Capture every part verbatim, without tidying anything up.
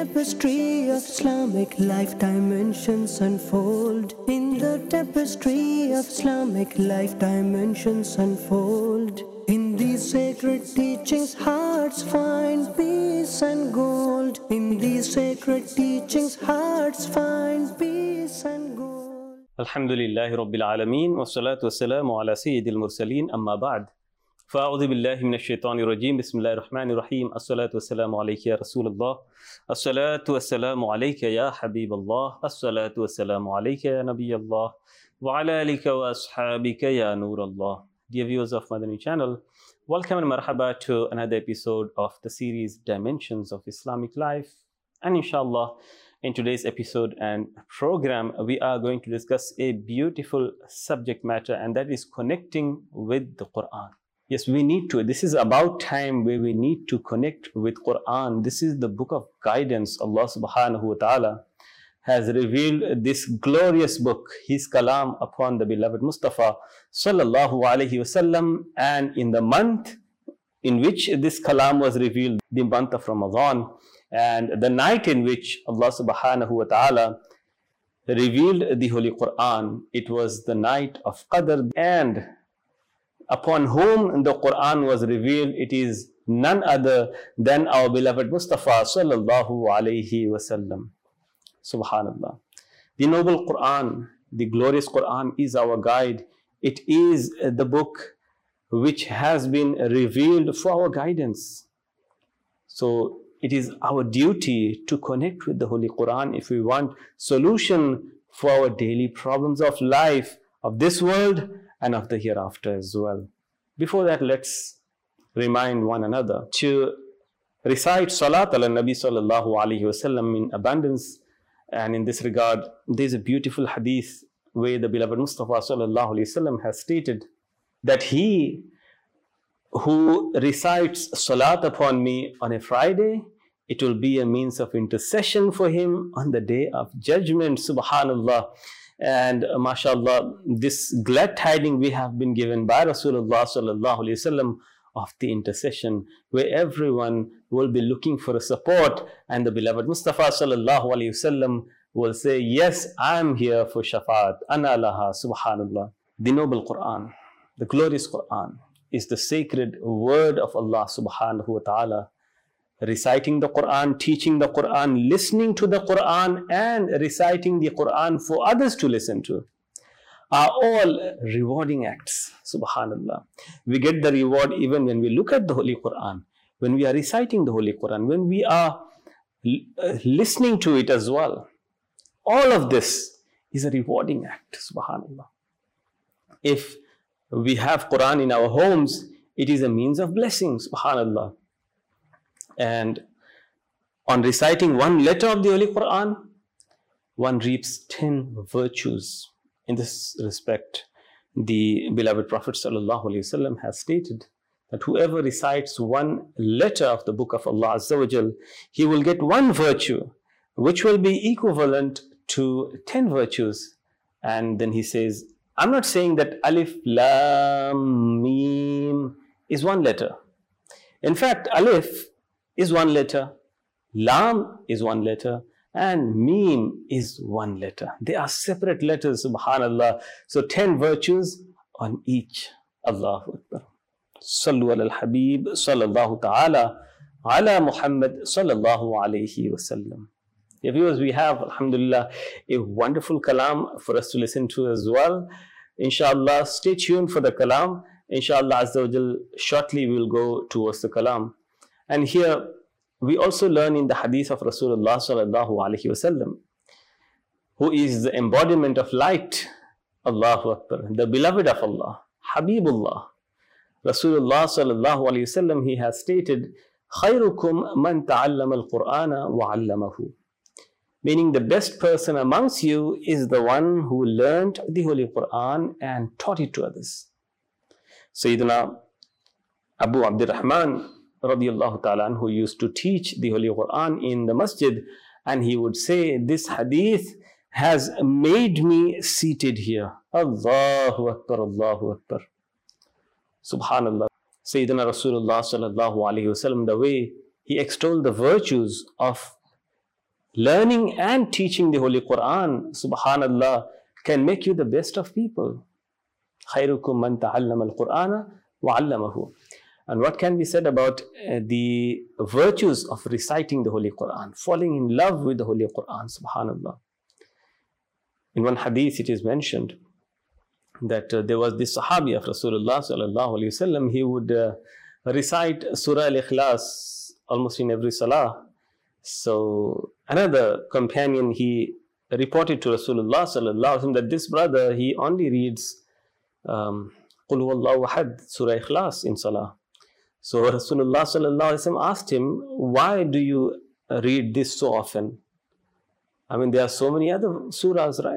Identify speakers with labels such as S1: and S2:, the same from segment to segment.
S1: tapestry of Islamic life, dimensions unfold. In the tapestry of Islamic life, dimensions unfold. In these sacred teachings, hearts find peace and gold. In these sacred teachings, hearts find peace and gold.
S2: Alhamdulillahi Rabbil Alameen, wa salatu wa salamu ala Sayyidil Mursaleen, amma ba'd. فأعوذ بالله من الشيطان الرجيم بسم الله الرحمن الرحيم الصلاة والسلام عليك يا رسول الله الصلاة والسلام عليك يا حبيب الله الصلاة والسلام عليك يا نبي الله وعلى آلك وأصحابك يا نور الله. Dear viewers of Madani channel, welcome and marhaba to another episode of the series Dimensions of Islamic Life. And inshallah, in today's episode and program, we are going to discuss a beautiful subject matter, and that is connecting with the Quran. Yes, we need to. This is about time where we need to connect with Quran. This is the book of guidance. Allah subhanahu wa ta'ala has revealed this glorious book, His Kalam, upon the beloved Mustafa sallallahu alayhi wasallam. And in the month in which this Kalam was revealed, the month of Ramadan, and the night in which Allah subhanahu wa ta'ala revealed the Holy Quran, it was the night of Qadr. And upon whom the Quran was revealed, it is none other than our beloved Mustafa sallallahu alayhi wasallam. Subhanallah. The noble Quran, the glorious Quran is our guide. It is the book which has been revealed for our guidance. So it is our duty to connect with the Holy Quran if we want solution for our daily problems of life, of this world and of the hereafter as well. Before that, let's remind one another to recite Salat ala Nabi sallallahu alayhi wasallam in abundance. And in this regard, there is a beautiful hadith where the beloved Mustafa sallallahu alayhi wasallam has stated that he who recites Salat upon me on a Friday, it will be a means of intercession for him on the day of judgment. Subhanallah. And uh, mashallah, this glad tiding we have been given by Rasulullah sallallahu alayhi wasallam of the intercession, where everyone will be looking for a support, and the beloved Mustafa sallallahu alayhi wasallam will say, yes, I am here for shafaat, ana laha. Subhanallah. The noble Quran, the glorious Quran, is the sacred word of Allah subhanahu wa ta'ala. Reciting the Quran, teaching the Quran, listening to the Quran, and reciting the Quran for others to listen to are all rewarding acts. Subhanallah. We get the reward even when we look at the Holy Quran, when we are reciting the Holy Quran, when we are listening to it as well. All of this is a rewarding act. Subhanallah. If we have Quran in our homes, it is a means of blessing. Subhanallah. And on reciting one letter of the Holy Quran, one reaps ten virtues. In this respect, the beloved Prophet sallallahu alaihi wasallam has stated that whoever recites one letter of the book of Allah Azza wa Jal, he will get one virtue, which will be equivalent to ten virtues. And then he says, I'm not saying that Alif, Lam, Mim is one letter. In fact, Alif is one letter, Lam is one letter, and Mim is one letter. They are separate letters, subhanallah. So ten virtues on each. Allahu Akbar. Sallu ala al-Habib sallallahu ta'ala ala Muhammad sallallahu alayhi wa sallam. Yeah, viewers, we have, alhamdulillah, a wonderful kalam for us to listen to as well. Inshallah, stay tuned for the kalam. Inshallah, Azza wa Jal, shortly we will go towards the kalam. And here we also learn in the hadith of Rasulullah sallallahu alaihi wasallam, who is the embodiment of light, Allahu Akbar, the beloved of Allah, Habibullah. Rasulullah sallallahu alaihi wasallam, he has stated, "Khayrukum man ta'allama al-Qur'ana wa 'allamahu." Meaning the best person amongst you is the one who learned the Holy Quran and taught it to others. Sayyidina Abu Abdurrahman radiyallahu ta'ala, who used to teach the Holy Quran in the masjid, and he would say, this hadith has made me seated here. Allahu Akbar, Allahu Akbar. Subhanallah. Sayyidina Rasulullah sallallahu alayhi wasallam, the way he extolled the virtues of learning and teaching the Holy Quran, subhanallah, can make you the best of people. خَيْرُكُمْ مَنْ تَعَلَّمَ الْقُرْآنَ وَعَلَّمَهُ. And what can be said about uh, the virtues of reciting the Holy Quran, falling in love with the Holy Quran, subhanallah. In one hadith it is mentioned that uh, there was this Sahabi of Rasulullah sallallahu alayhi wasallam. He would uh, recite Surah Al-Ikhlas almost in every salah. So another companion, he reported to Rasulullah sallallahu alayhi wasallam that this brother, he only reads um, Qul huwallahu ahad, Surah Ikhlas in salah. So Rasulullah sallallahu alayhi wasallam asked him, why do you read this so often? I mean, there are so many other surahs, right?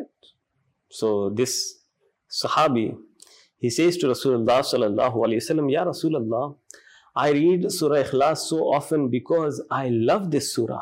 S2: So this Sahabi, he says to Rasulullah sallallahu alayhi wasallam, Ya Rasulullah, I read Surah Ikhlas so often because I love this surah.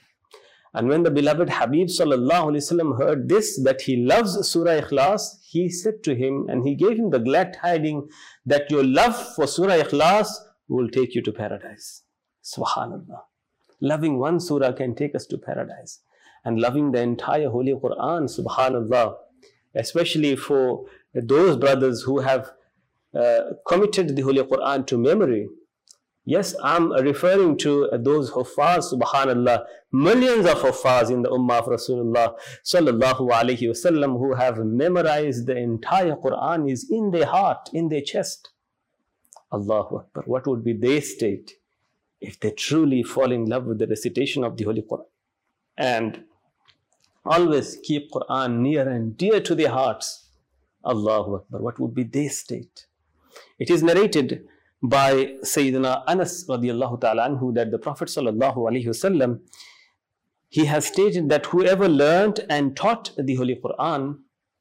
S2: And when the beloved Habib sallallahu alayhi wasallam heard this, that he loves Surah Ikhlas, he said to him, and he gave him the glad tidings that your love for Surah Ikhlas will take you to paradise. Subhanallah. Loving one surah can take us to paradise. And loving the entire Holy Quran, subhanallah, especially for those brothers who have uh, committed the Holy Quran to memory. Yes, I'm referring to those huffaz, subhanallah, millions of huffaz in the ummah of Rasulullah sallallahu alayhi wasallam who have memorized the entire Quran, is in their heart, in their chest. Allahu Akbar. What would be their state if they truly fall in love with the recitation of the Holy Quran and always keep Quran near and dear to their hearts? Allahu Akbar. What would be their state? It is narrated by Sayyidina Anas radiallahu ta'ala anhu that the Prophet sallallahu alayhi wasallam, he has stated that whoever learnt and taught the Holy Quran,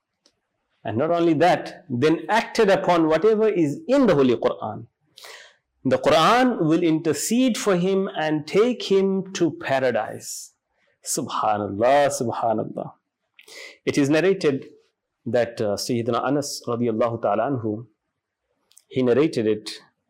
S2: and not only that, then acted upon whatever is in the Holy Quran, the Quran will intercede for him and take him to paradise. Subhanallah, subhanallah. It is narrated that uh, Sayyidina Anas radiallahu ta'ala anhu, he narrated it,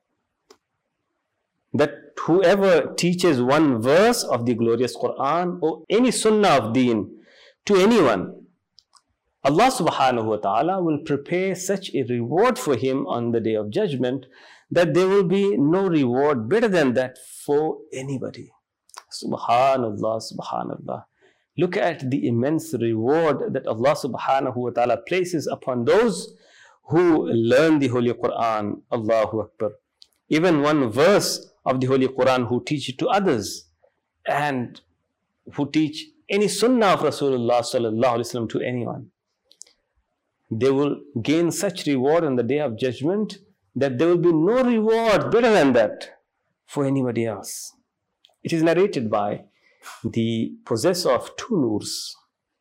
S2: that whoever teaches one verse of the glorious Quran or any sunnah of deen to anyone, Allah subhanahu wa ta'ala will prepare such a reward for him on the day of judgment that there will be no reward better than that for anybody. Subhanallah, subhanallah. Look at the immense reward that Allah subhanahu wa ta'ala places upon those who learn the Holy Quran. Allahu Akbar. Even one verse of the Holy Quran who teach it to others and who teach any sunnah of Rasulullah sallallahu alaihi wasallam to anyone, they will gain such reward on the day of judgment that there will be no reward better than that for anybody else. It is narrated by the possessor of two noors.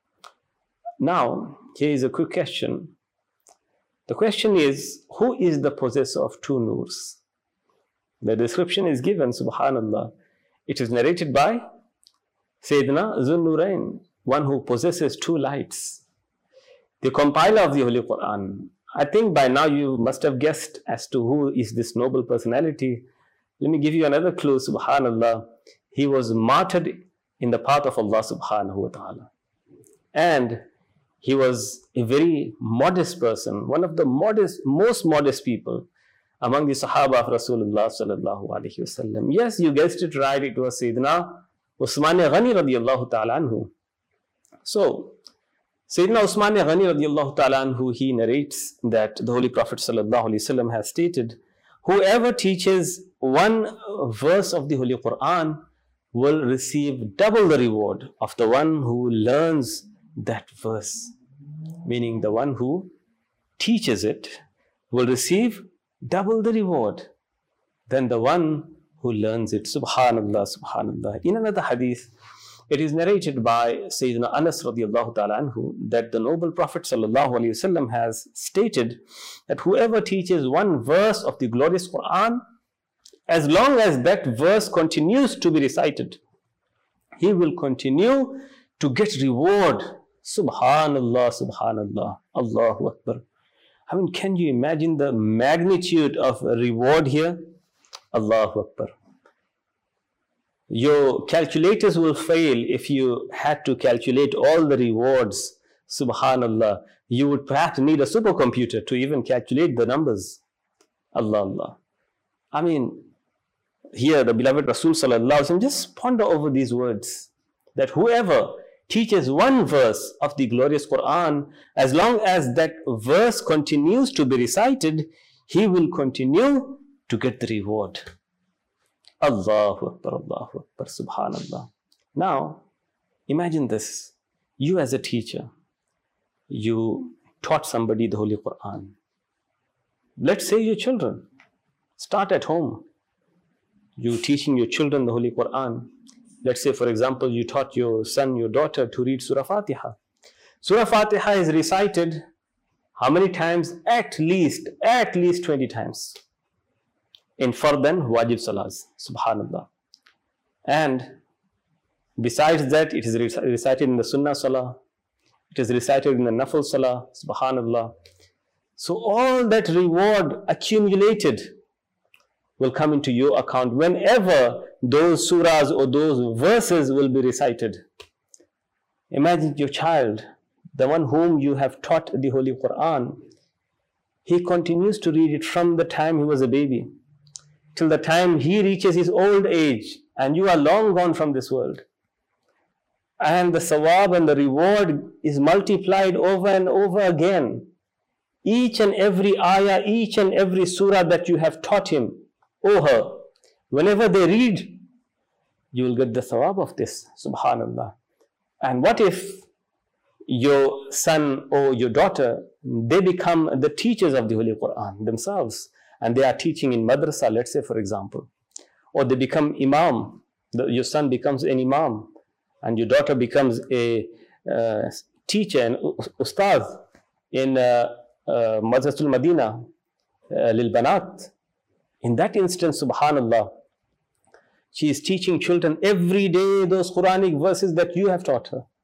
S2: Now, here is a quick question. The question is, who is the possessor of two noors? The description is given, subhanallah. It is narrated by Sayyidina Zun-Nurayn, one who possesses two lights, the compiler of the Holy Quran. I think by now you must have guessed as to who is this noble personality. Let me give you another clue, subhanallah. He was martyred in the path of Allah subhanahu wa ta'ala. And he was a very modest person, one of the modest, most modest people among the Sahaba of Rasulullah sallallahu alayhi wasallam. Yes, you guessed it right. It was Sayyidina Usman Ghani radiallahu ta'ala anhu. So, Sayyidina Usman Ghani radiallahu ta'ala anhu, he narrates that the Holy Prophet sallallahu alayhi wasallam has stated, whoever teaches one verse of the Holy Quran will receive double the reward of the one who learns that verse. Meaning the one who teaches it will receive double the reward than the one who learns it. Subhanallah, subhanallah. In another hadith, it is narrated by Sayyidina Anas radiallahu ta'ala anhu that the noble Prophet sallallahu alayhi wasallam has stated that whoever teaches one verse of the glorious Quran, as long as that verse continues to be recited, he will continue to get reward. Subhanallah, subhanallah, Allahu Akbar. I mean, can you imagine the magnitude of reward here? Allahu Akbar. Your calculators will fail if you had to calculate all the rewards. Subhanallah. You would perhaps need a supercomputer to even calculate the numbers. Allah, Allah. I mean, here the beloved Rasul Sallallahu Alaihi Wasallam, just ponder over these words, that whoever teaches one verse of the glorious Quran, as long as that verse continues to be recited, he will continue to get the reward. Allahu Akbar, Allahu Akbar, Subhanallah. Now, imagine this. You as a teacher, you taught somebody the Holy Quran. Let's say your children. Start at home. You teaching your children the Holy Quran. Let's say, for example, you taught your son, your daughter to read Surah Fatiha. Surah Fatiha is recited how many times? At least, at least twenty times. In fard and wajib salahs. Subhanallah. And besides that, it is recited in the Sunnah Salah. It is recited in the Nafil Salah. Subhanallah. So all that reward accumulated will come into your account whenever those surahs or those verses will be recited. Imagine your child, the one whom you have taught the Holy Quran. He continues to read it from the time he was a baby till the time he reaches his old age, and you are long gone from this world. And the sawab and the reward is multiplied over and over again. Each and every ayah, each and every surah that you have taught him or her, whenever they read, you will get the sawab of this. Subhanallah. And what if your son or your daughter, they become the teachers of the Holy Quran themselves, and they are teaching in madrasa, let's say, for example, or they become imam, the, your son becomes an imam, and your daughter becomes a uh, teacher and ustaz in uh, uh, Madrasatul Madina, uh, Lil Banat. In that instance, subhanallah, she is teaching children every day those Quranic verses that you have taught her.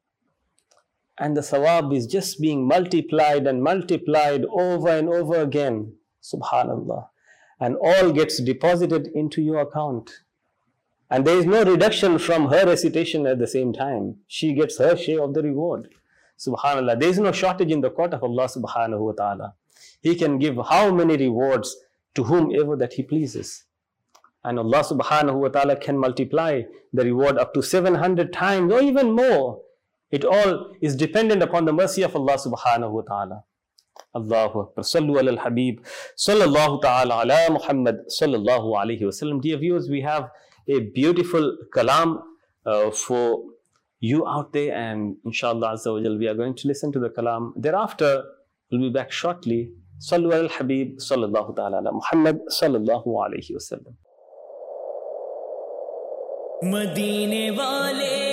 S2: And the sawab is just being multiplied and multiplied over and over again. Subhanallah. And all gets deposited into your account. And there is no reduction from her recitation at the same time. She gets her share of the reward. Subhanallah. There is no shortage in the court of Allah subhanahu wa ta'ala. He can give how many rewards to whomever that He pleases. And Allah subhanahu wa ta'ala can multiply the reward up to seven hundred times or even more. It all is dependent upon the mercy of Allah subhanahu wa ta'ala. Allahu Akbar. Sallu ala al-Habib. Sallallahu ta'ala ala Muhammad. Sallallahu alayhi wa sallam. Dear viewers, we have a beautiful kalam uh, for you out there, and inshallah azza wa jal, we are going to listen to the kalam. Thereafter, we'll be back shortly. Sallu ala al-Habib. Sallallahu ta'ala ala Muhammad. Sallallahu alayhi wa sallam.
S3: Madine wale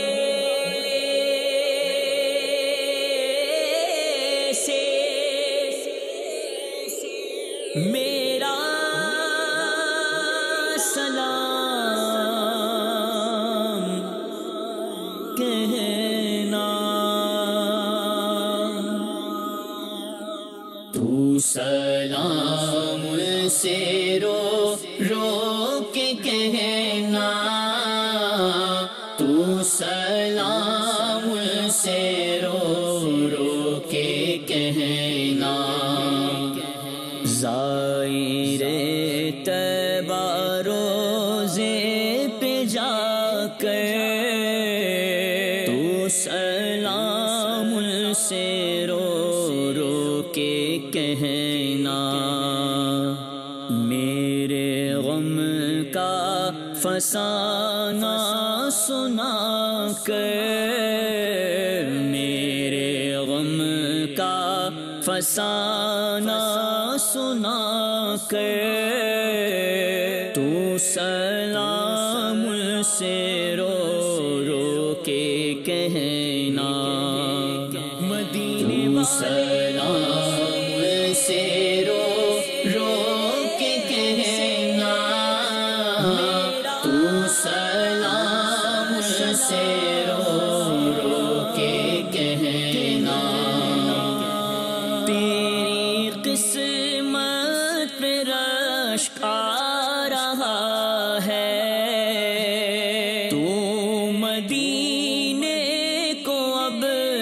S3: मेरा सलाम कहना, तू सलाम से रो रो के कहना, तू सलाम से रो रो के कहना, ज़ाहिरे तैबा रोज़े पे जाकर तू सलाम से रो रो के कहना, मेरे गम का फसाना सुना कर, मेरे गम का फसाना सुना कर, तू सलाम से रो रो के कहना, मदीने सलाम से रो रो के कहना, तू सलाम से रो रो के कहना, तेरी किस्मत पे रश्क आ रहा है, तू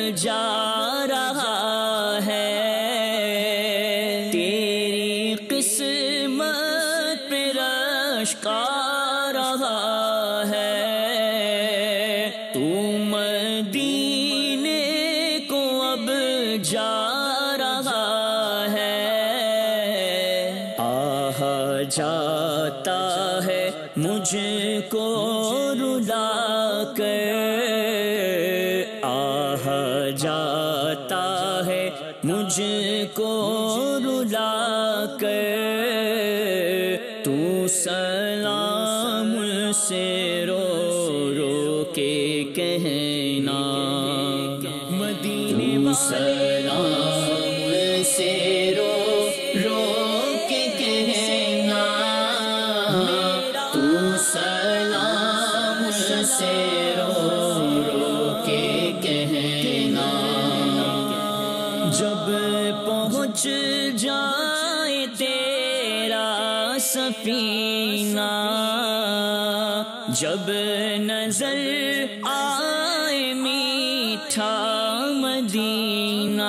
S3: جا رہا ہے، تیری قسمت پہ رشک آ رہا ہے، تو مدینے کو اب جا رہا ہے، آہ جاتا ہے مجھ کو رلا کر، آہ جاتا ہے مجھ کو رلا کر، تو سلام سے رو رو کے کہنا، مدینے سلام سے رو رو کے کہنا، تو سلام سے رو رو کے کہنا، جب پہنچ جائے تیرا سفینہ، جب نظر آئے میٹھا مدینہ،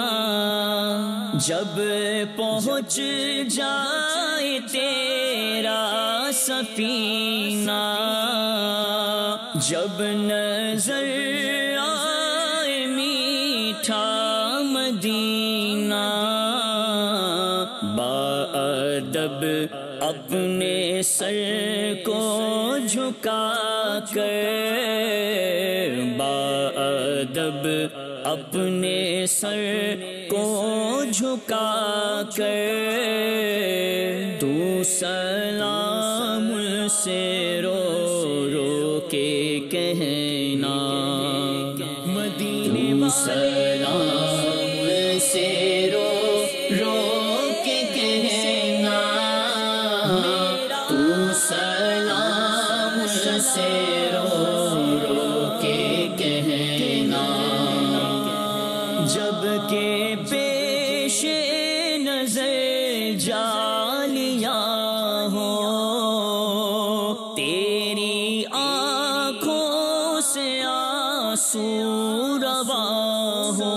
S3: جب پہنچ جائے تیرا سفینہ، جب نظر آئے میٹھا مدینہ، باادب اپنے سر کو جھکا کر، باادب اپنے سر کو جھکا کر، تو سلام سے رو رو کے کہنا، مدینے سلام سے رو رو کے کہنا، تو سلام سے رو رو کے کہنا، جب کہ پیش نظر جالیاں ہو، تیری آنکھوں سے آنسو رواں ہو،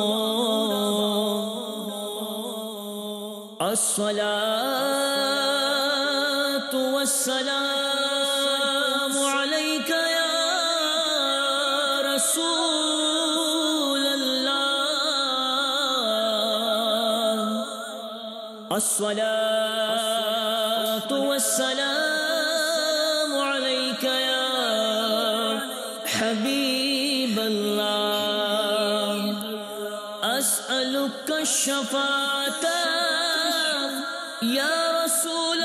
S3: الصلاۃ والسلام علیک یا رسول اللہ، الصلاۃ والسلام علیک یا حبیب اللہ، اسألک الشفاعۃ یا رسول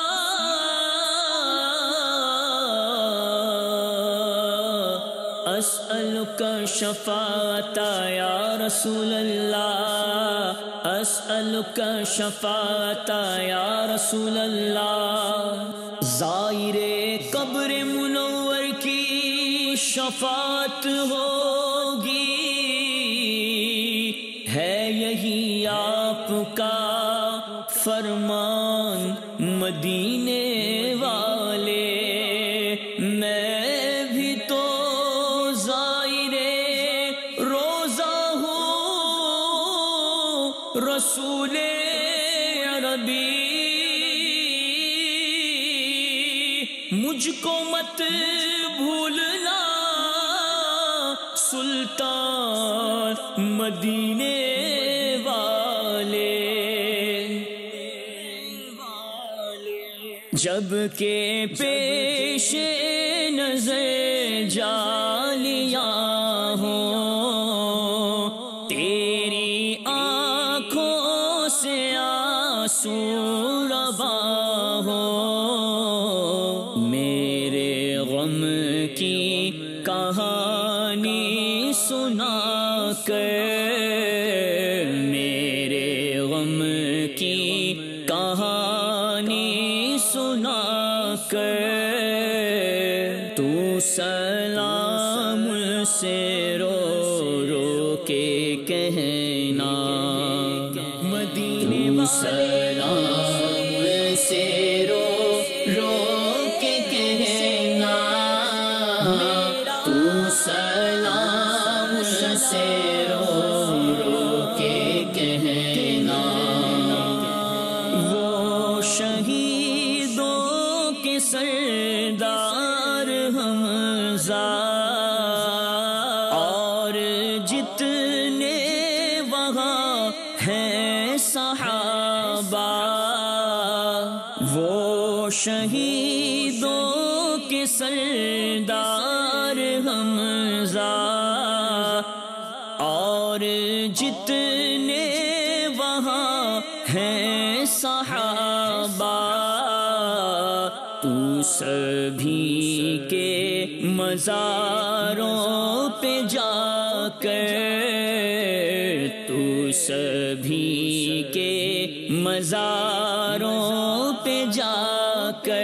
S3: اللہ، اسألک الشفاعۃ یا رسول اللہ، اسألک الشفاعۃ یا رسول اللہ، زائر قبر منور کی شفاعت ہوگی، ہے یہی آپ کا فرمان مدینے والے، میں بھی تو زائر روزہ ہوں رسول عربی، مجھ کو مت بھولنا سلطان مدینے والے، جب کہ پیش نظر جالیاں ہوں، تیری آنکھوں سے آنسو رواں ہوں، میرے غم کی کہانی سنا کر، میرے غم کی کہانی سنا کر، تو سلام سے رو رو کے کہنا، مدینے سلام سے رو رو کے کہنا، تو سلام سے رو جتنے وہاں ہیں صحابہ وہ شہیدوں کے سردار حمزہ، اور جتنے وہاں ہیں صحابہ تو سبھی کے مزاروں پہ جا کر، تو سبھی کے مزاروں پہ جا کر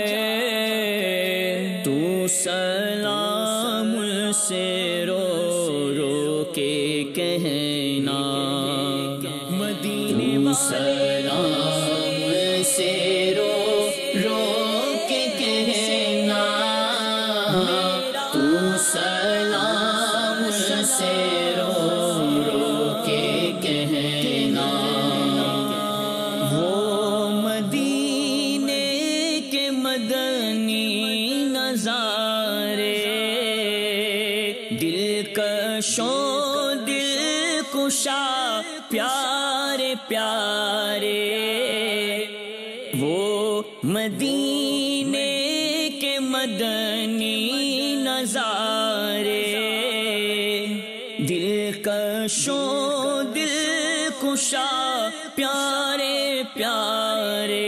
S3: تو سلام سے رو رو کے کہنا، مدینے سلام سے رو رو کے کہنا، تو سلام سے رو رو کے کہنا، وہ مدینے کے مدنی نظارے دلکشوں دل کشا پیارے پیارے، وہ مدینے کے مدنی نظارے دلکشوں دل کشا پیارے پیارے،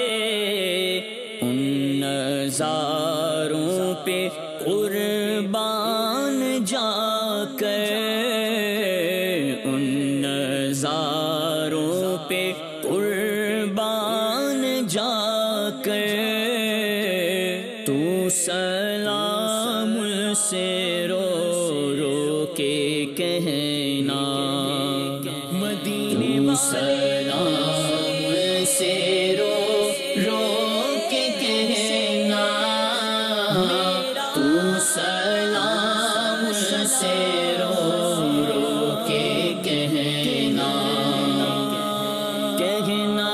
S3: ان نظاروں پہ قربان جا کر، ان نظاروں پہ قربان جا کر تو سلام سے رو رو کے کہنا، مدینے سلام سے رو رو کے کہنا، تو سلام سے رو رو کے کہنا، کہنا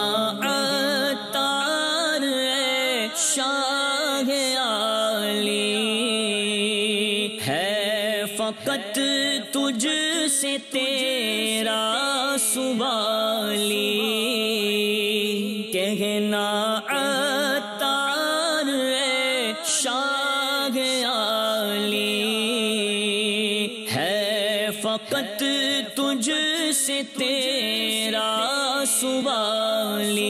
S3: عطار اے شاہ عالی ہے فقط تجھ سے تیرا سوالی، کہنا عطار اے شاہ عالی ہے فقط تجھ سے تیرا سوالی،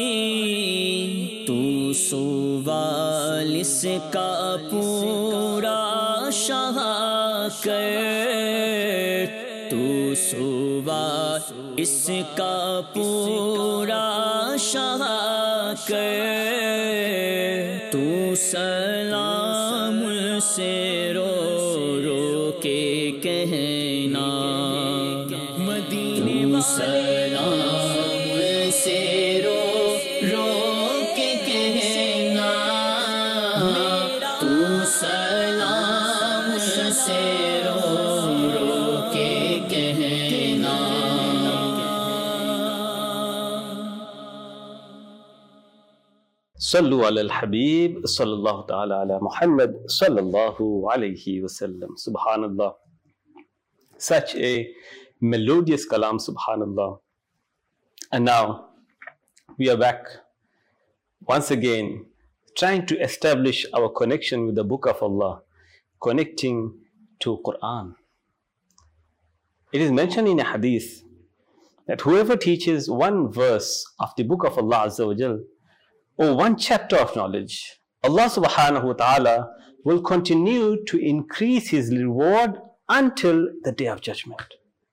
S3: تو سوالس کا پورا شاہ کر، تو سوال اس کا پورا شاہ کر تو سلام سے رو رو کے کہنا، مدینے سلام سے رو رو کے کہنا، تو سلام سے رو رو کے کہنا،
S2: صلو علی الحبیب صلی اللہ تعالی علی محمد صلی اللہ علیہ وسلم. Subhan Allah. Such a melodious kalam, subhanallah. And now we are back once again trying to establish our connection with the book of Allah, connecting to Quran. It is mentioned in a hadith that whoever teaches one verse of the book of Allah Azza wa Jal, or one chapter of knowledge, Allah subhanahu wa ta'ala will continue to increase his reward until the day of judgment.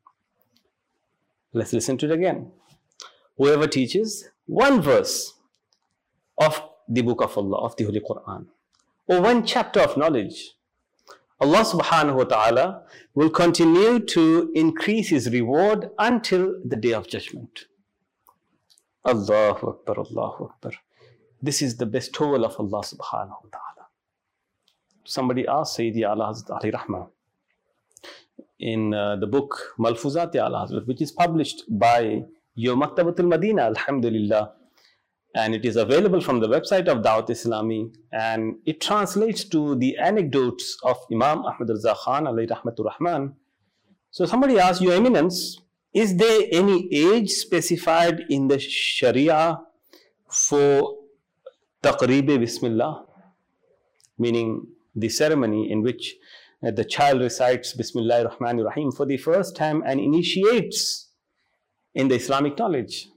S2: Let's listen to it again. Whoever teaches one verse of the book of Allah, of the Holy Quran, or one chapter of knowledge, Allah subhanahu wa ta'ala will continue to increase his reward until the day of judgment. Allahu Akbar, Allahu Akbar. This is the bestowal of Allah subhanahu wa ta'ala. Somebody asked Sayyidi Ala Hazrat Ali Rahmah in uh, the book Malfuzat Ala Hazrat, which is published by your Maktabatul Madina, alhamdulillah, and it is available from the website of Dawat Islami, and it translates to the anecdotes of Imam Ahmad Raza Khan alayhi rahmatur rahman. So somebody asked, Your Eminence, is there any age specified in the Sharia for Taqreeb Bismillah? Meaning the ceremony in which uh, the child recites Bismillah ar-Rahman ar-Rahim for the first time and initiates in the Islamic knowledge.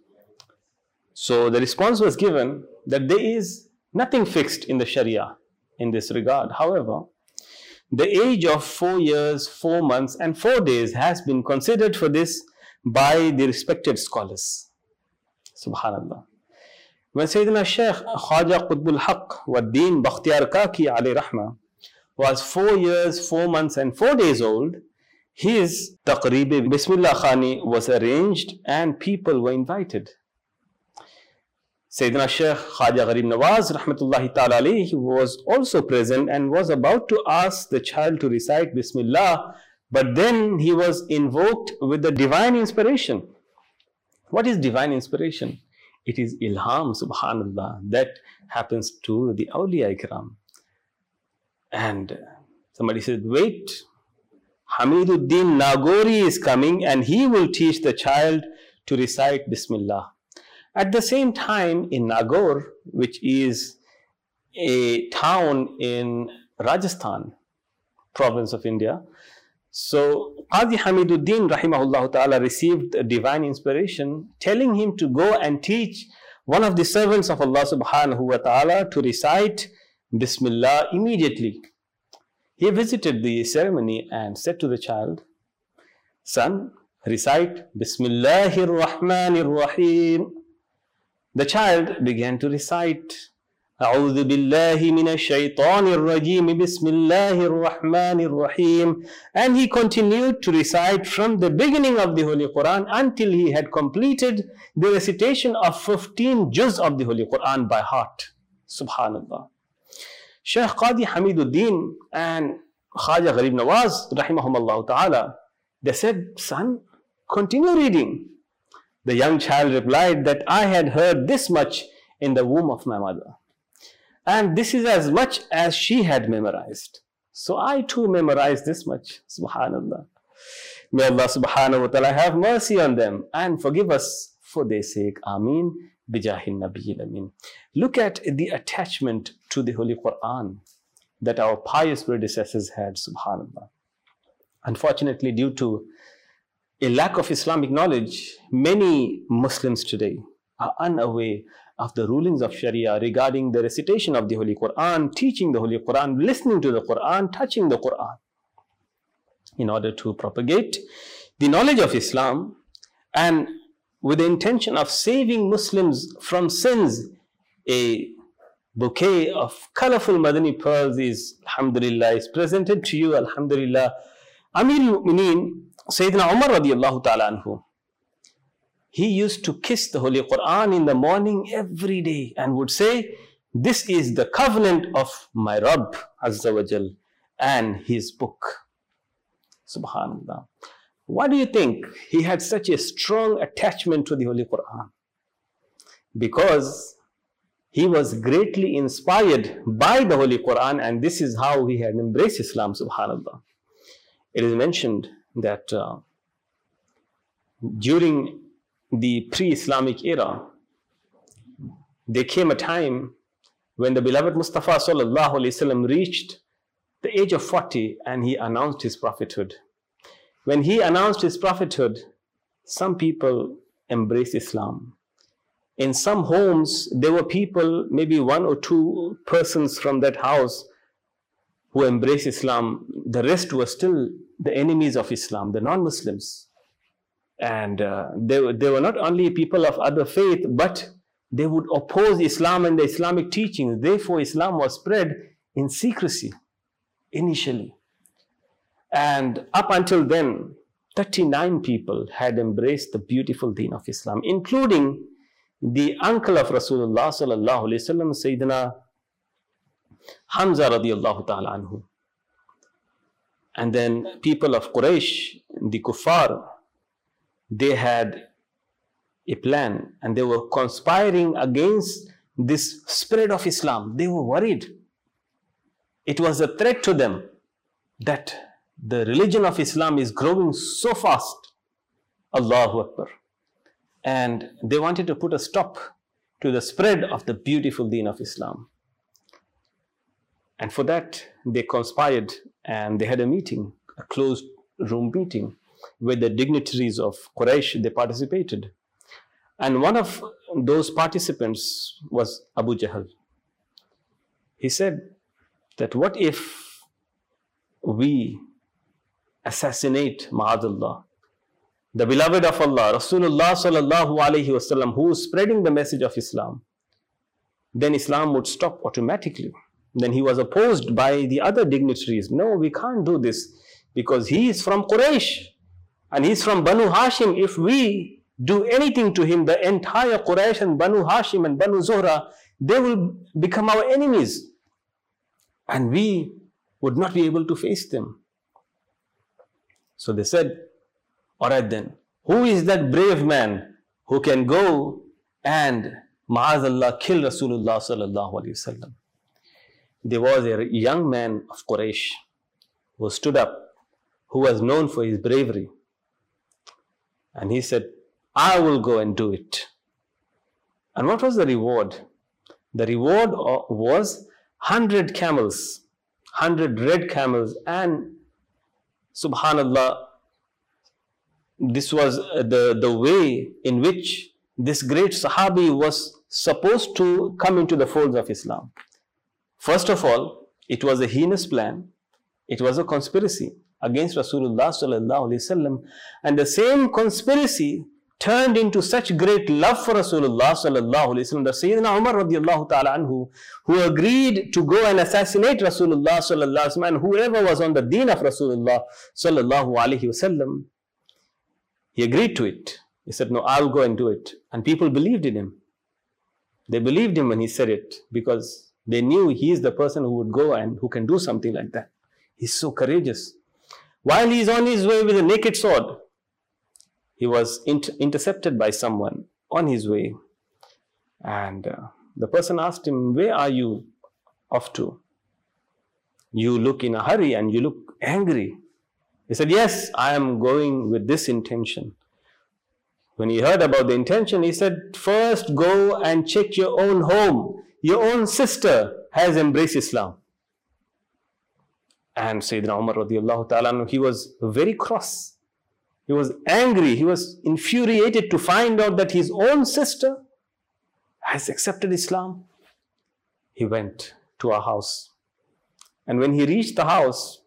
S2: So the response was given that there is nothing fixed in the Sharia in this regard. However, the age of four years, four months and four days has been considered for this by the respected scholars. Subhanallah. When Sayyidina Shaykh Khwaja Qutbul Haq wa Deen Bakhtiyar Kaki alayhi rahmah was four years, four months and four days old, his Taqreeb Bismillah Khani was arranged and people were invited. Sayyidina Shaykh Khwaja Gharib Nawaz Rahmatullahi Ta'ala alayhi was also present and was about to ask the child to recite Bismillah, but then he was invoked with the divine inspiration. What is divine inspiration? It is ilham, subhanallah, that happens to the awliya ikram. And somebody said, wait, Hamiduddin Nagori is coming and he will teach the child to recite Bismillah. At the same time, in Nagaur, which is a town in Rajasthan, province of India, so Qadi Hamiduddin rahimahullah ta'ala received a divine inspiration telling him to go and teach one of the servants of Allah subhanahu wa ta'ala to recite Bismillah immediately. He visited the ceremony and said to the child, son, recite Bismillahir Rahmanir Rahim. The child began to recite أعوذ بالله من الشيطان الرجيم بسم الله الرحمن الرحيم, and he continued to recite from the beginning of the Holy Quran until he had completed the recitation of fifteen juz of the Holy Quran by heart. Subhanallah. Shaykh Qadi Hamiduddin and Khwaja Gharib Nawaz rahimahumullah ta'ala, they said, son, continue reading. The young child replied that I had heard this much in the womb of my mother, and this is as much as she had memorized. So I too memorized this much. Subhanallah. May Allah subhanahu wa ta'ala have mercy on them and forgive us for their sake. Ameen. Bijahin Nabiyil Amin. Look at the attachment to the Holy Quran that our pious predecessors had. Subhanallah. Unfortunately, due to a lack of Islamic knowledge, many Muslims today are unaware of the rulings of Sharia regarding the recitation of the Holy Quran, teaching the Holy Quran, listening to the Quran, touching the Quran. In order to propagate the knowledge of Islam and with the intention of saving Muslims from sins, a bouquet of colorful Madani pearls is, alhamdulillah, is presented to you, alhamdulillah. Amir al-Mu'mineen, Sayyidina Umar radiyallahu ta'ala anhu, he used to kiss the Holy Quran in the morning every day and would say, this is the covenant of my Rabb Azza wa Jal and his book. Subhanallah. Why do you think he had such a strong attachment to the Holy Quran? Because he was greatly inspired by the Holy Quran, and this is how he had embraced Islam. Subhanallah. It is mentioned that uh, during the pre-Islamic era, there came a time when the beloved Mustafa sallallahu alaihi wasallam reached the age of forty and he announced his prophethood. When he announced his prophethood, some people embraced Islam. In some homes, there were people, maybe one or two persons from that house who embraced Islam. The rest were still the enemies of Islam, the non-Muslims. And uh, they, they were not only people of other faith, but they would oppose Islam and the Islamic teachings. Therefore, Islam was spread in secrecy initially. And up until then, thirty-nine people had embraced the beautiful deen of Islam, including the uncle of Rasulullah sallallahu alaihi wasallam, Sayyidina Hamza radiyallahu ta'ala anhu. And then people of Quraysh, the kuffar, they had a plan and they were conspiring against this spread of Islam. They were worried. It was a threat to them that the religion of Islam is growing so fast. Allahu Akbar. And they wanted to put a stop to the spread of the beautiful deen of Islam. And for that, they conspired and they had a meeting, a closed room meeting, where the dignitaries of Quraysh, they participated. And one of those participants was Abu Jahl. He said that what if we assassinate Ma'adullah, the beloved of Allah, Rasulullah sallallahu alayhi wasallam, who is spreading the message of Islam? Then Islam would stop automatically. Then he was opposed by the other dignitaries. No, we can't do this because he is from Quraysh and he is from Banu Hashim. If we do anything to him, the entire Quraysh and Banu Hashim and Banu Zuhra, they will become our enemies and we would not be able to face them. So they said, all right then, who is that brave man who can go and ma'azallah kill Rasulullah sallallahu alayhi wasallam? There was a young man of Quraysh who stood up, who was known for his bravery. And he said, I will go and do it. And what was the reward? The reward was one hundred camels, one hundred red camels, and subhanallah, this was the, the way in which this great Sahabi was supposed to come into the folds of Islam. First of all, it was a heinous plan. It was a conspiracy against Rasulullah sallallahu alaihi wasallam, and the same conspiracy turned into such great love for Rasulullah sallallahu alaihi wasallam that Sayyidina Umar radiallahu ta'ala anhu, who agreed to go and assassinate Rasulullah sallallahu alaihi wasallam and whoever was on the deen of Rasulullah sallallahu alaihi wasallam, he agreed to it. He said, no, I'll go and do it. And people believed in him. They believed him when he said it because they knew he is the person who would go and who can do something like that. He's so courageous. While he is on his way with a naked sword, he was inter intercepted by someone on his way. And uh, the person asked him, where are you off to? You look in a hurry and you look angry. He said, yes, I am going with this intention. When he heard about the intention, he said, first go and check your own home. Your own sister has embraced Islam. And Sayyidina Umar radiallahu ta'ala, he was very cross. He was angry. He was infuriated to find out that his own sister has accepted Islam. He went to our house. And when he reached the house,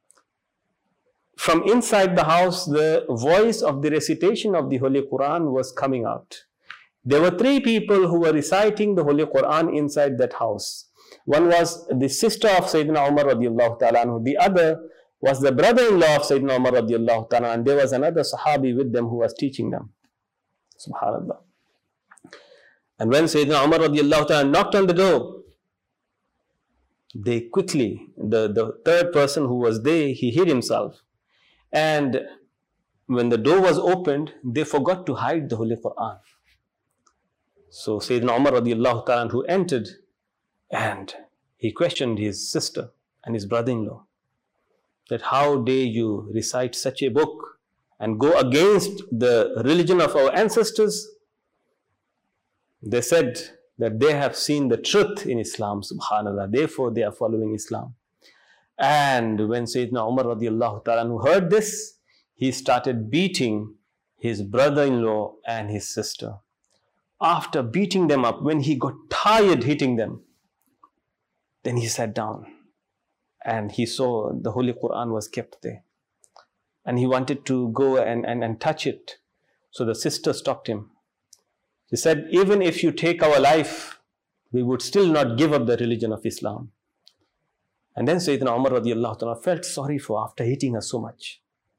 S2: from inside the house, the voice of the recitation of the Holy Quran was coming out. There were three people who were reciting the Holy Quran inside that house. One was the sister of Sayyidina Umar radiallahu ta'ala anhu. The other was the brother-in-law of Sayyidina Umar radiallahu ta'ala, and there was another Sahabi with them who was teaching them. Subhanallah. And when Sayyidina Umar radiallahu ta'ala knocked on the door, they quickly, the, the third person who was there, he hid himself. And when the door was opened, they forgot to hide the Holy Quran. So Sayyidina Umar radiallahu ta'ala who entered and he questioned his sister and his brother-in-law that how dare you recite such a book and go against the religion of our ancestors? They said that they have seen the truth in Islam, subhanallah, therefore they are following Islam. And when Sayyidina Umar radiallahu ta'ala heard this, he started beating his brother-in-law and his sister. After beating them up, when he got tired hitting them, then he sat down and he saw the Holy Quran was kept there. And he wanted to go and, and, and touch it. So the sister stopped him. She said, even if you take our life, we would still not give up the religion of Islam. And then Sayyidina Umar radiallahu ta'ala felt sorry for after hitting her so much.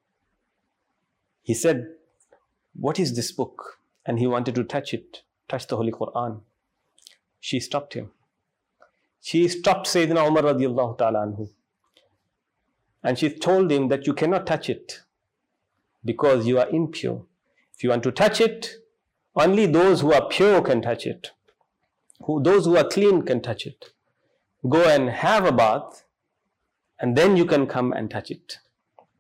S2: He said, what is this book? And he wanted to touch it, touch the Holy Quran. She stopped him. She stopped Sayyidina Umar radiallahu ta'ala anhu. And she told him that you cannot touch it because you are impure. If you want to touch it, only those who are pure can touch it. Who, those who are clean can touch it. Go and have a bath and then you can come and touch it.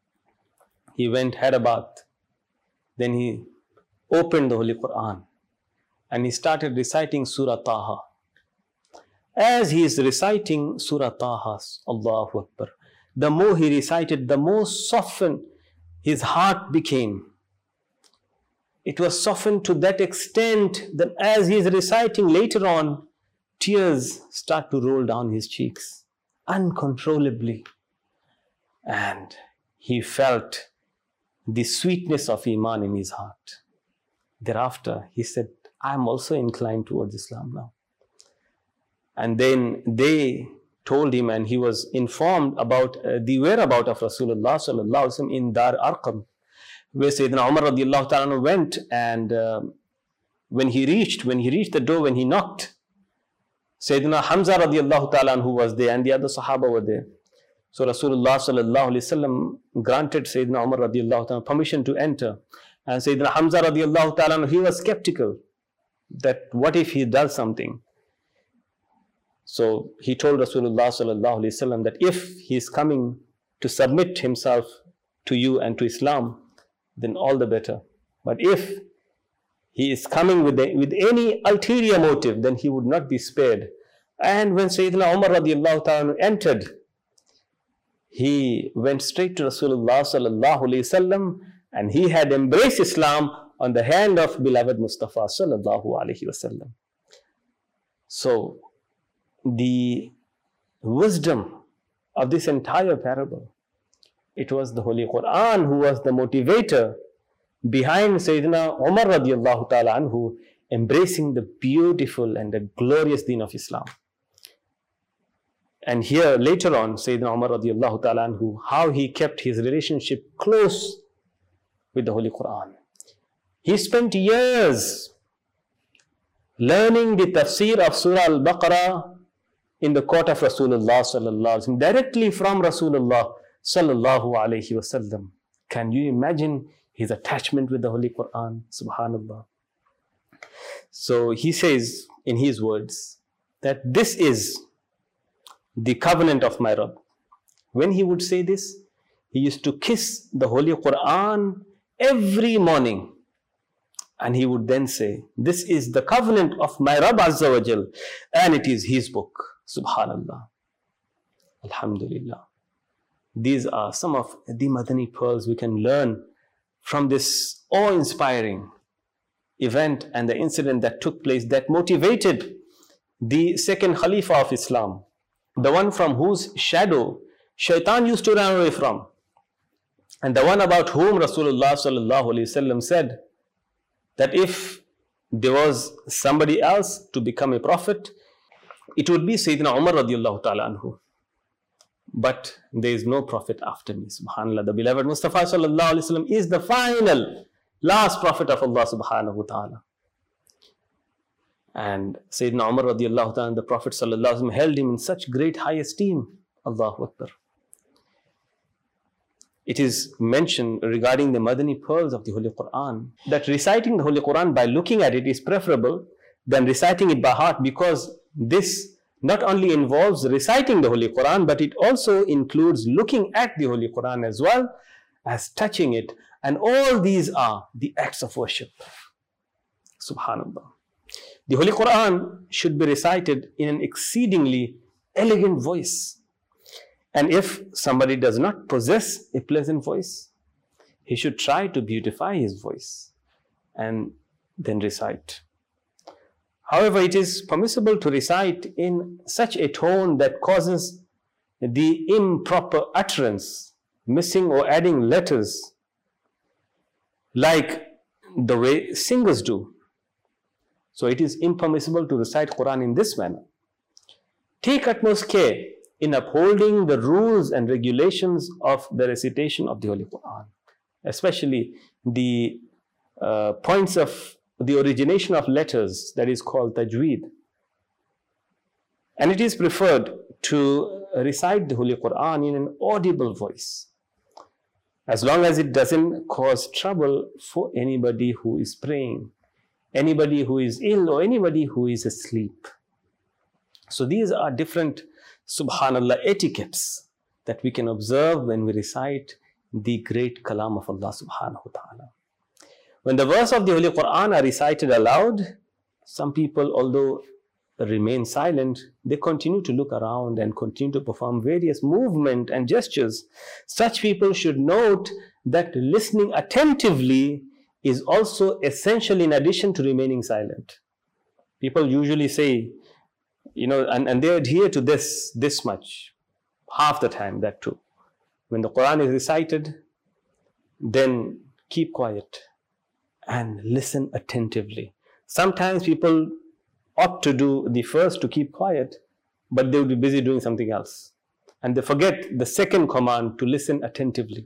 S2: he went, had a bath. Then he opened the Holy Quran and he started reciting Surah Taha. As he is reciting Surah Taha, Allahu Akbar, the more he recited, the more softened his heart became. It was softened to that extent that as he is reciting later on, tears start to roll down his cheeks uncontrollably. And he felt the sweetness of Iman in his heart. Thereafter, he said, I am also inclined towards Islam now. And then they told him, and he was informed about uh, the whereabouts of Rasulullah sallallahu alaihi wasallam in Dar Arqam, where Sayyidina Umar radiallahu ta'ala went. And uh, when he reached, when he reached the door, when he knocked, Sayyidina Hamza radiallahu ta'ala who was there, and the other Sahaba were there. So Rasulullah sallallahu alaihi wasallam granted Sayyidina Umar radiallahu ta'ala permission to enter. And Sayyidina Hamza radiallahu ta'ala, he was skeptical that what if he does something. So he told Rasulullah sallallahu alaihi wasallam that if he is coming to submit himself to you and to Islam, then all the better. But if he is coming with, a, with any ulterior motive, then he would not be spared. And when Sayyidina Umar radiallahu ta'ala entered, he went straight to Rasulullah sallallahu alaihi wasallam, and he had embraced Islam on the hand of beloved Mustafa sallallahu alaihi wasallam. So the wisdom of this entire parable, it was the Holy Quran who was the motivator behind Sayyidina Umar radiallahu ta'ala anhu embracing the beautiful and the glorious deen of Islam. And here later on, Sayyidina Umar radiallahu ta'ala anhu, how he kept his relationship close with the Holy Quran. He spent years learning the tafsir of Surah Al-Baqarah in the court of Rasulullah sallallahu alaihi wasallam, directly from Rasulullah sallallahu alaihi wasallam. Can you imagine his attachment with the Holy Quran? Subhanallah. So he says in his words that this is the covenant of my Rabb. When he would say this, he used to kiss the Holy Quran every morning. And he would then say, this is the covenant of my Rabb Azza wa Jal, and it is his book. Subhanallah. Alhamdulillah. These are some of the Madani pearls we can learn from this awe-inspiring event and the incident that took place that motivated the second Khalifa of Islam, the one from whose shadow Shaitan used to run away from, and the one about whom Rasulullah sallallahu alaihi wasallam said that if there was somebody else to become a prophet, it would be Sayyidina Umar radiallahu ta'ala anhu. But there is no prophet after me. Subhanallah. The beloved Mustafa sallallahu alaihi wasallam is the final, last prophet of Allah subhanahu wa ta'ala. And Sayyidina Umar radiallahu ta'ala, the Prophet sallallahu alaihi wasallam held him in such great high esteem. Allahu Akbar. It is mentioned regarding the Madani pearls of the Holy Quran that reciting the Holy Quran by looking at it is preferable than reciting it by heart, because this not only involves reciting the Holy Quran, but it also includes looking at the Holy Quran as well as touching it. And all these are the acts of worship. Subhanallah. The Holy Quran should be recited in an exceedingly elegant voice. And if somebody does not possess a pleasant voice, he should try to beautify his voice and then recite. However, it is permissible to recite in such a tone that causes the improper utterance, missing or adding letters, like the way singers do. So it is impermissible to recite Quran in this manner. Take utmost care in upholding the rules and regulations of the recitation of the Holy Quran, especially the uh, points of the origination of letters, that is called tajweed. And it is preferred to recite the Holy Quran in an audible voice, as long as it doesn't cause trouble for anybody who is praying, anybody who is ill, or anybody who is asleep. So these are different, subhanallah, etiquettes that we can observe when we recite the great kalam of Allah subhanahu wa ta'ala. When the verse of the Holy Quran are recited aloud, some people, although remain silent, they continue to look around and continue to perform various movements and gestures. Such people should note that listening attentively is also essential in addition to remaining silent. People usually say, you know, and, and they adhere to this, this much, half the time, that too. When the Quran is recited, then keep quiet and listen attentively. Sometimes people ought to do the first, to keep quiet, but they will be busy doing something else. And they forget the second command, to listen attentively.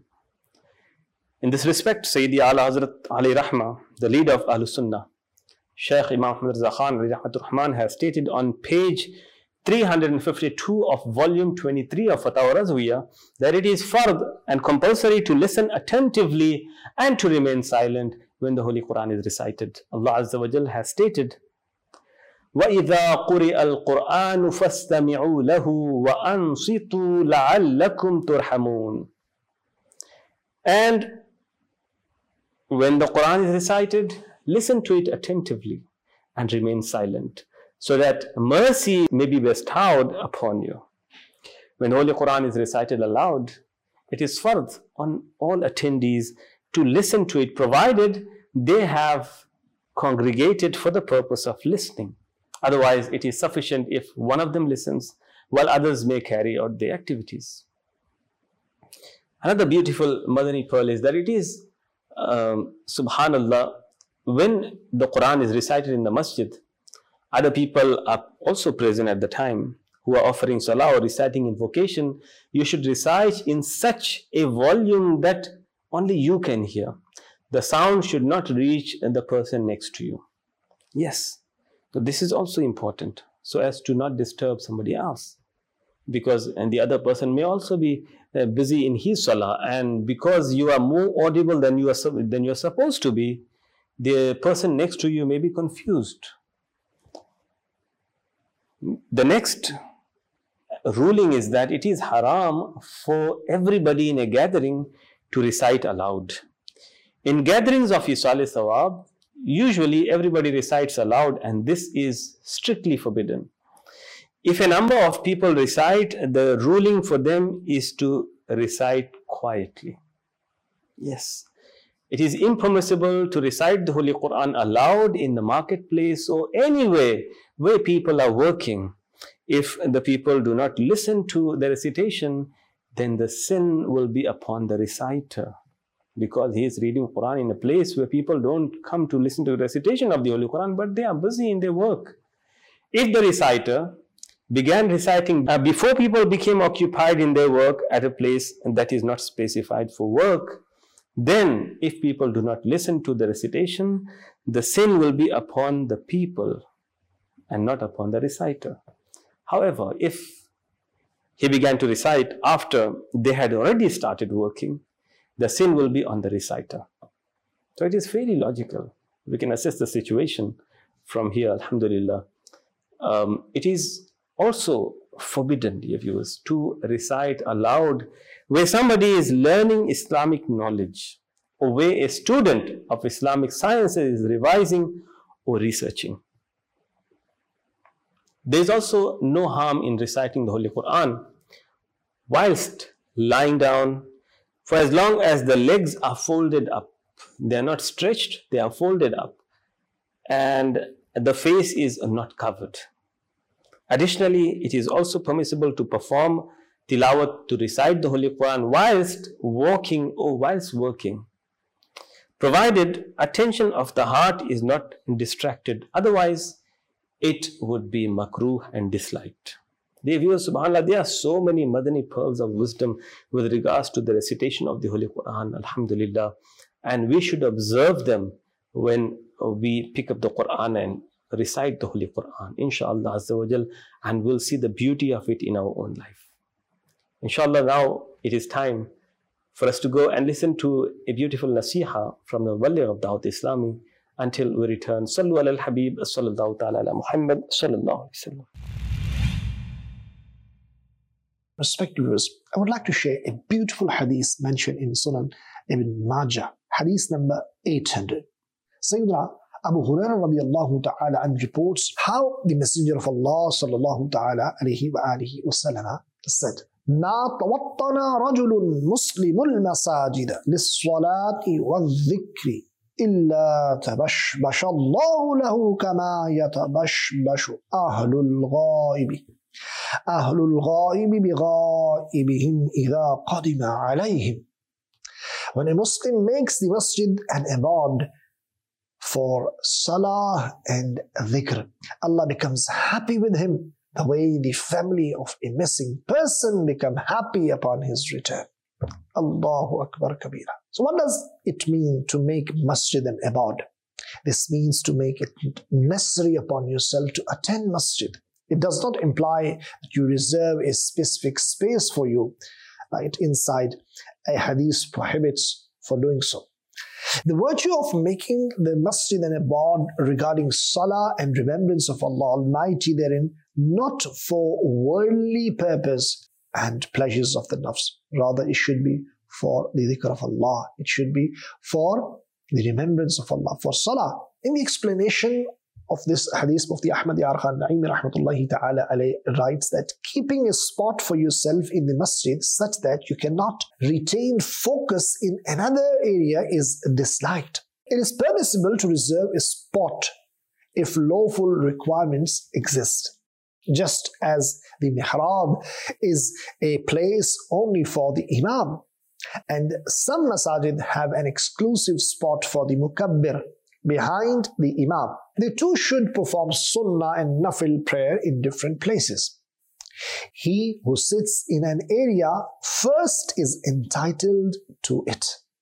S2: In this respect, Sayyidi Ala Hazrat Ali Rahma, the leader of Ahlus Sunnah, Shaykh Imam Ahmad Raza Khan Rahmatur Rahman, has stated on page three hundred fifty-two of volume twenty-three of Fatawa Razwiyah that it is fard and compulsory to listen attentively and to remain silent when the Holy Quran is recited. Allah Azza wa Jal has stated, وَإِذَا قُرِئَ الْقُرْآنُ فَاسْتَمِعُوا لَهُ وَأَنصِتُوا لَعَلَّكُمْ تُرْحَمُونَ. And when the Quran is recited, listen to it attentively and remain silent, so that mercy may be bestowed upon you. When the Holy Quran is recited aloud, it is fard on all attendees to listen to it, provided they have congregated for the purpose of listening. Otherwise, it is sufficient if one of them listens while others may carry out their activities. Another beautiful Madani pearl is that it is, um, subhanallah, when the Quran is recited in the masjid, other people are also present at the time who are offering salah or reciting invocation. You should recite in such a volume that only you can hear. The sound should not reach the person next to you. Yes, so this is also important, so as to not disturb somebody else. Because and the other person may also be uh, busy in his salah, and because you are more audible than you are than you are supposed to be, the person next to you may be confused. The next ruling is that it is haram for everybody in a gathering to recite aloud. In gatherings of Isal Thawab, usually everybody recites aloud, and this is strictly forbidden. If a number of people recite, the ruling for them is to recite quietly. Yes, it is impermissible to recite the Holy Quran aloud in the marketplace or anywhere where people are working. If the people do not listen to the recitation, then the sin will be upon the reciter, because he is reading Quran in a place where people don't come to listen to the recitation of the Holy Quran, but they are busy in their work. If the reciter began reciting uh, before people became occupied in their work at a place that is not specified for work, then if people do not listen to the recitation, the sin will be upon the people and not upon the reciter. However, if he began to recite after they had already started working, the sin will be on the reciter. So it is fairly logical. We can assess the situation from here, alhamdulillah. Um, it is also forbidden, dear viewers, to recite aloud where somebody is learning Islamic knowledge, or where a student of Islamic sciences is revising or researching. There is also no harm in reciting the Holy Quran whilst lying down, for as long as the legs are folded up. They are not stretched, they are folded up, and the face is not covered. Additionally, it is also permissible to perform tilawat, to recite the Holy Quran whilst walking or whilst working, provided attention of the heart is not distracted. Otherwise, it would be makruh and disliked. Dear viewers, subhanAllah, there are so many Madani pearls of wisdom with regards to the recitation of the Holy Quran, alhamdulillah, and we should observe them when we pick up the Quran and recite the Holy Quran, inshallah azza wa jal, and we'll see the beauty of it in our own life. Inshallah, now it is time for us to go and listen to a beautiful nasiha from the Muballigh of Dawat Islami. Until we return, Sallu ala al-Habib, sallallahu ta'ala ala Muhammad, sallallahu alayhi wa sallam.
S4: Respected viewers, I would like to share a beautiful hadith mentioned in Sunan Ibn Majah, hadith number eight hundred. Sayyidina Abu Hurairah radiallahu ta'ala and reports how the Messenger of Allah sallallahu ta'ala alayhi wa alihi wa sallam said, ما توطن رجل مسلم المساجد للصلاة والذكر إلا تبشبش الله له كما يتبشبش أهل الغائب أهل الغائب بغائبهم إذا قدم عليهم. When a Muslim makes the masjid an abad for salah and dhikr, Allah becomes happy with him the way the family of a missing person become happy upon his return. Allahu Akbar Kabira. So what does it mean to make masjid an abad? This means to make it necessary upon yourself to attend masjid. It does not imply that you reserve a specific space for you, right, inside. A hadith prohibits for doing so. The virtue of making the masjid an abad regarding salah and remembrance of Allah Almighty therein, not for worldly purpose and pleasures of the nafs. Rather, it should be for the dhikr of Allah. It should be for the remembrance of Allah, for salah. In the explanation of this hadith, Mufti Ahmad Yar Khan Naimi rahmatullahi ta'ala alayh writes that keeping a spot for yourself in the masjid such that you cannot retain focus in another area is disliked. It is permissible to reserve a spot if lawful requirements exist. Just as the mihrab is a place only for the imam, and some masajid have an exclusive spot for the mukabbir behind the imam. The two should perform sunnah and nafil prayer in different places. He who sits in an area first is entitled to it.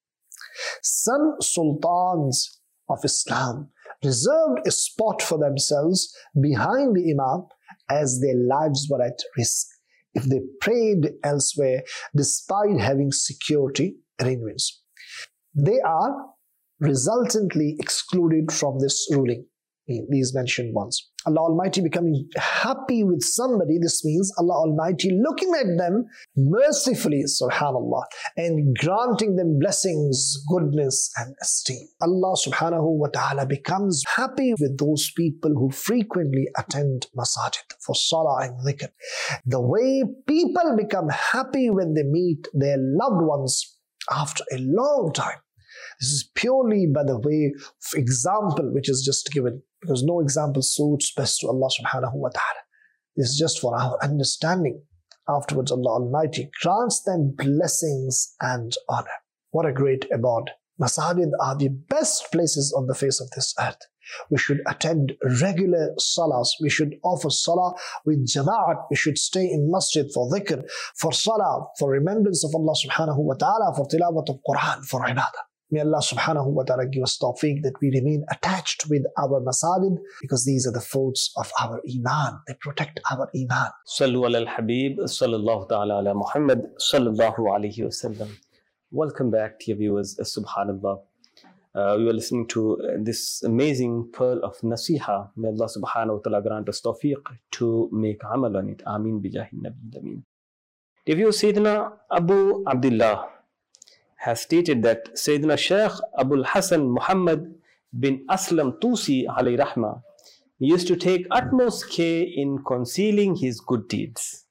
S4: Some sultans of Islam reserved a spot for themselves behind the imam as their lives were at risk if they prayed elsewhere despite having security arrangements. They are resultantly excluded from this ruling, these mentioned ones. Allah Almighty becoming happy with somebody, this means Allah Almighty looking at them mercifully, subhanallah, and granting them blessings, goodness and esteem. Allah subhanahu wa ta'ala becomes happy with those people who frequently attend masajid for salah and dhikr. The way people become happy when they meet their loved ones after a long time. This is purely by the way of example which is just given, because no example suits best to Allah subhanahu wa ta'ala. This is just for our understanding. Afterwards, Allah Almighty grants them blessings and honor. What a great abad. Masajid are the best places on the face of this earth. We should attend regular salahs. We should offer salah with jama'at. We should stay in masjid for dhikr, for salah, for remembrance of Allah subhanahu wa ta'ala, for tilawat of Quran, for ibadah. May Allah subhanahu wa ta'ala give us tawfiq that we remain attached with our masajid, because these are the fruits of our iman. They protect our iman.
S2: Sallu ala al-Habib, sallallahu ta'ala ala Muhammad, sallallahu alayhi wa sallam. Welcome back, dear viewers. Subhanallah. Uh, we were listening to uh, this amazing pearl of nasiha. May Allah subhanahu wa ta'ala grant us tawfiq to make amal on it. Ameen bijahi nabi ameen. Dear viewers, Sayyidina Abu Abdullah has stated that Sayyidina Shaykh Abul Hasan Muhammad bin Aslam Tusi alayhi rahmah used to take utmost care in concealing his good deeds,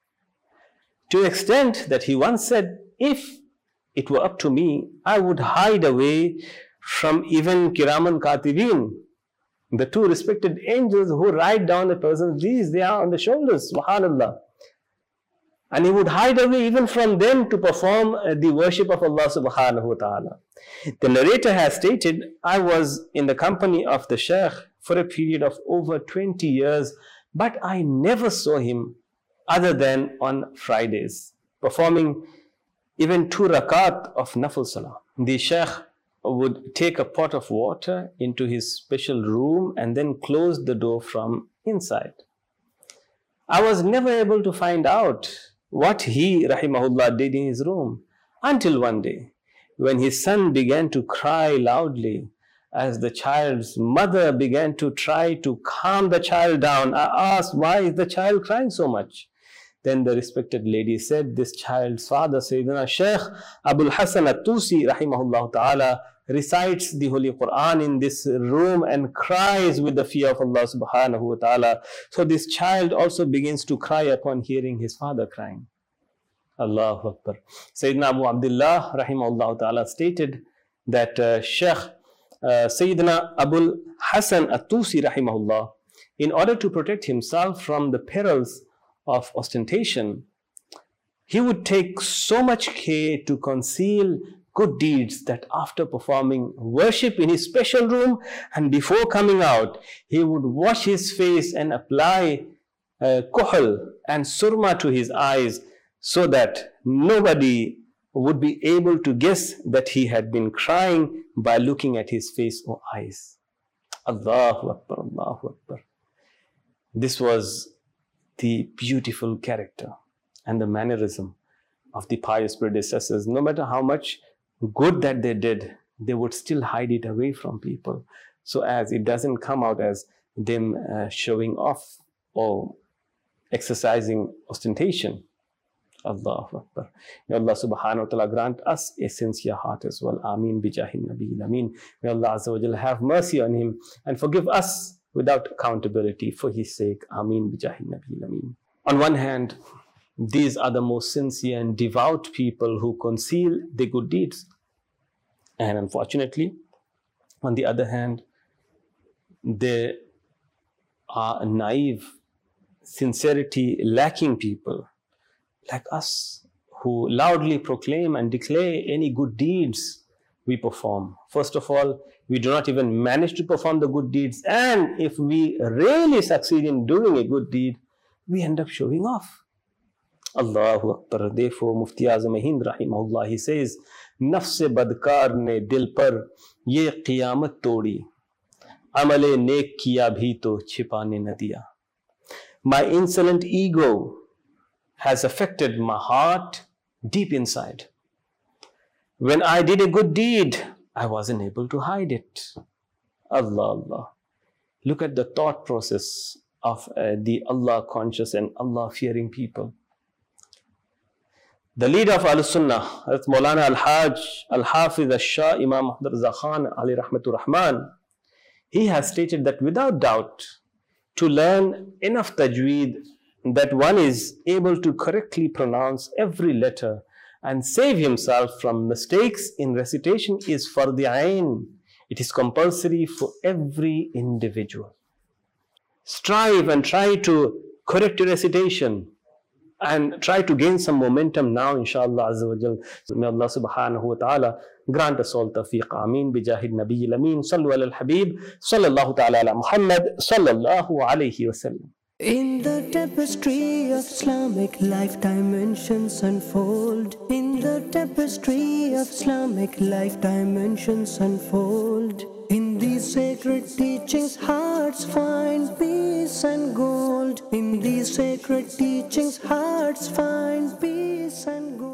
S2: to the extent that he once said, if it were up to me, I would hide away from even Kiraman Katibin, the two respected angels who write down a person's deeds. They are on the shoulders, subhanallah. And he would hide away even from them to perform the worship of Allah subhanahu wa ta'ala. The narrator has stated, I was in the company of the Shaykh for a period of over twenty years, but I never saw him other than on Fridays, performing even two rakat of nafil salah. The Shaykh would take a pot of water into his special room and then close the door from inside. I was never able to find out what he, rahimahullah, did in his room, until one day when his son began to cry loudly. As the child's mother began to try to calm the child down, I asked, why is the child crying so much? Then the respected lady said, this child's father, Sayyidina Shaykh Abul Hasan At-Tusi, rahimahullah ta'ala, recites the Holy Quran in this room and cries with the fear of Allah subhanahu wa ta'ala. So this child also begins to cry upon hearing his father crying. Allahu Akbar. Sayyidina Abu Abdullah, rahimahullah ta'ala, stated that uh, Shaykh uh, Sayyidina Abul Hasan At-Tusi, rahimahullah, in order to protect himself from the perils of ostentation, he would take so much care to conceal good deeds that after performing worship in his special room and before coming out, he would wash his face and apply uh, kuhl and surma to his eyes so that nobody would be able to guess that he had been crying by looking at his face or eyes. Allahu Akbar, Allahu Akbar. This was the beautiful character and the mannerism of the pious predecessors. No matter how much good that they did, they would still hide it away from people, so as it doesn't come out as them uh, showing off or exercising ostentation. Allahu Akbar. May Allah subhanahu wa ta'ala grant us a sincere heart as well. Ameen bijahin Nabi Ameen. May Allah Azza wa Jalla have mercy on him and forgive us without accountability for his sake. Ameen bijahin Nabi Ameen. On one hand, these are the most sincere and devout people who conceal the good deeds. And unfortunately, on the other hand, there are naive, sincerity lacking people like us who loudly proclaim and declare any good deeds we perform. First of all, we do not even manage to perform the good deeds. And if we really succeed in doing a good deed, we end up showing off. Allahu Akbar. Therefore, Mufti Azam Hind rahimahullah, he says, Nafse badkar ne dil par ye qiyamat todi, amale nek kiya bhi to chipane na diya. My insolent ego has affected my heart deep inside. When I did a good deed, I wasn't able to hide it. Allah, Allah. Look at the thought process of uh, the Allah conscious and Allah fearing people. The leader of Al-Sunnah, Maulana Al-Hajj Al-Hafiz Al-Shah Imam Muhammad Raza Khan Ali Rahmatur Rahman, he has stated that without doubt, to learn enough tajweed that one is able to correctly pronounce every letter and save himself from mistakes in recitation is fardhi ain. It is compulsory for every individual. Strive and try to correct your recitation and try to gain some momentum now, inshallah azza wa jal. May Allah subhanahu wa ta'ala grant us all tawfiq. Ameen bijahid nabiyil ameen. Sallu ala al-habib. Sallallahu ta'ala ala Muhammad. Sallallahu alayhi wa sallam.
S1: In the tapestry of Islamic life, dimensions unfold. In the tapestry of Islamic life, dimensions unfold. In these sacred teachings, hearts find peace and gold. In these sacred teachings, hearts find peace and gold.